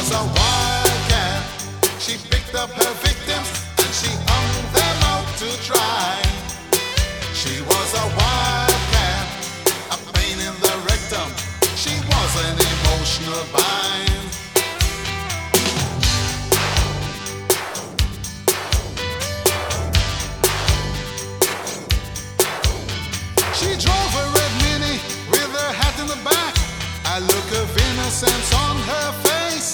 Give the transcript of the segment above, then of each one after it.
was a wildcat. She picked up her victims and she hung them out to dry. She was a wildcat, a pain in the rectum. She was an emotional bind. She drove a red Mini with her hat in the back, a look of innocence on her face.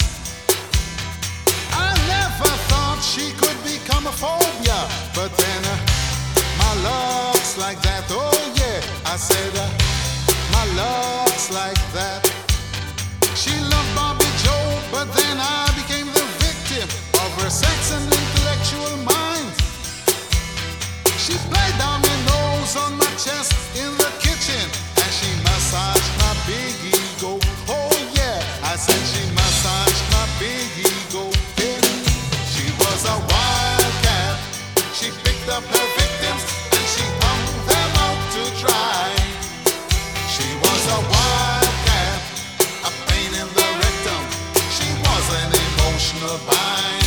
I never thought she could become a phobia, but then my luck's like that. Oh yeah, I said my luck's like that. She loved Bobby Joe, but then I became the victim of her sex and intellectual mind. She played dominoes on my chest in the kitchen, and she massaged my big ego. Oh yeah, I said she massaged my big ego. Yeah. She was a wildcat. She picked up her victims and she hung them out to dry. She was a wildcat, a pain in the rectum. She was an emotional bind.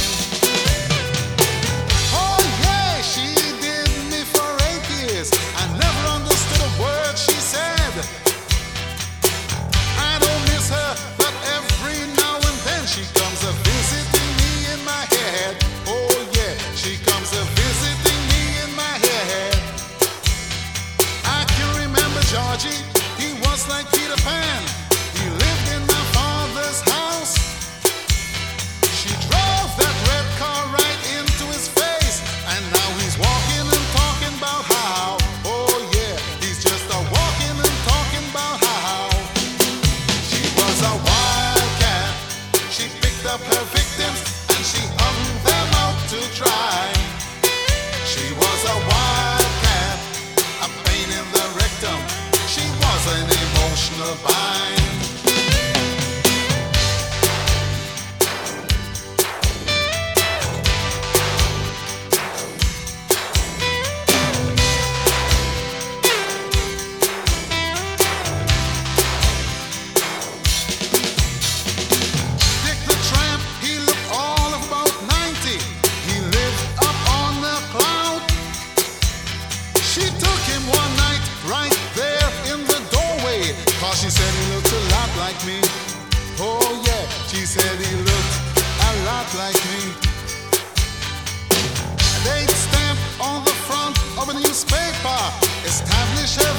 Oh yeah, she did me for 8 years. I never understood a word she said. I don't miss her, but every now and then she comes a visiting me in my head. Oh yeah, she comes a visiting me in my head. I can remember Georgie, he was like Peter Pan. He lived in my father's house. She drove that red car right into his face, and now he's walking and talking about how. Oh yeah, he's just a walking and talking about how. She was a wildcat. She picked up her victims and she hung them out to dry. She was a wildcat, a pain in the rectum. She was an emotional bind. Dick the Tramp, he looked all of about 90. He lived up on the cloud. She took him one night right there in the doorway, 'cause she said he looked a lot like me. Oh yeah, she said he looked a lot like me. A date stamp on the front of a newspaper, establish a